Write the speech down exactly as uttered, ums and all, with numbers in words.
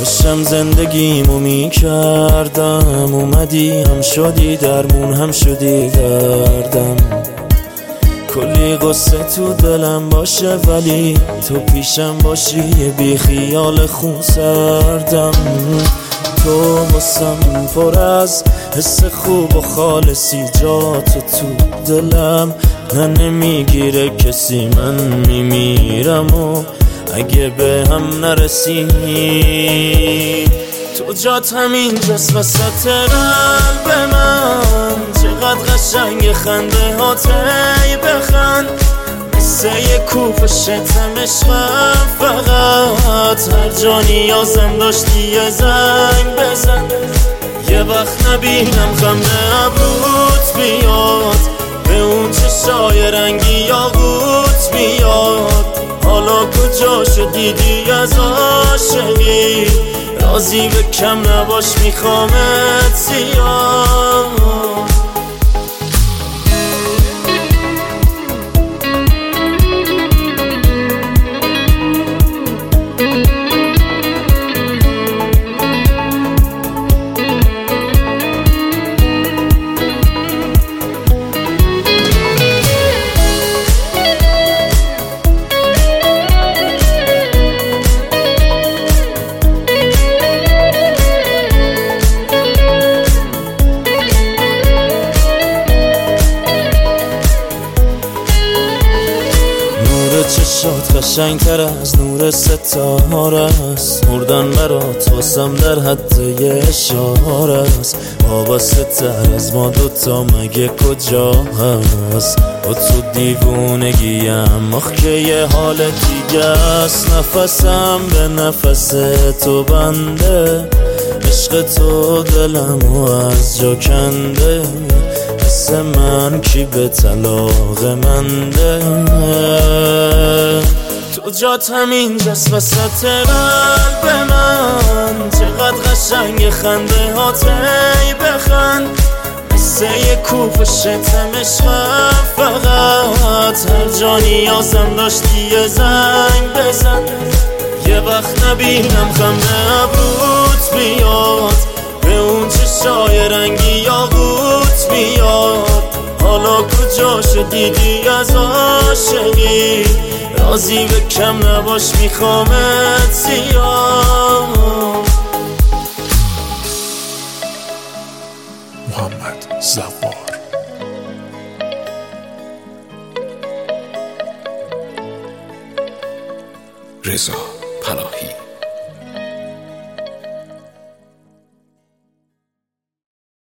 داشتم زندگیمو میکردم، اومدی هم شدی درمون هم شدی دردم. کلی قصه تو دلم باشه ولی تو پیشم باشی یه بی خیال خون سردم. تو واسم پر از حس خوب و خالصی، جا تو تو دلم من نمیگیره کسی، من میمیرم و اگه به هم نرسی. تو جات همینجاست وسط قلب من، چقدر قشنگ خنده هات ای بخند، مثل یه کوف شتم عشقم فقط، هر جا نیازم داشتی یه زنگ بزن. یه وقت نبینم خنده ابروت بیاد، به اون چشای رنگی یاقوت بیاد، حالا کجاشو دیدی از عاشقی، راضی به کم نباش میخوامت زیاد. چشات قشنگتر از نور ستاره است، مردن برات واسم در حد یه اشاره است. وابسته تر از ما دوتا مگه کجا هست؟ و تو دیوونگیم آخ که یه حال دیگه است، نفسم به نفس تو بنده، عشق تو دلمو از جا کنده، مثل من کی به طلاق منده. تو جات همینجاست وسط قلب من، چقدر قشنگ خنده هات ای بخند، مثل یه کوف شتم عشقم فقط، هر جا نیازم داشتی یه زنگ بزن. یه وقت نبینم خنده ابروت بیاد، به اون چشای رنگی یاقوت بیاد، حالا کجاشو دیدی از عاشقی، راضی به کم نباش میخوامت زیاد. محمد زوار. رضا پناهی.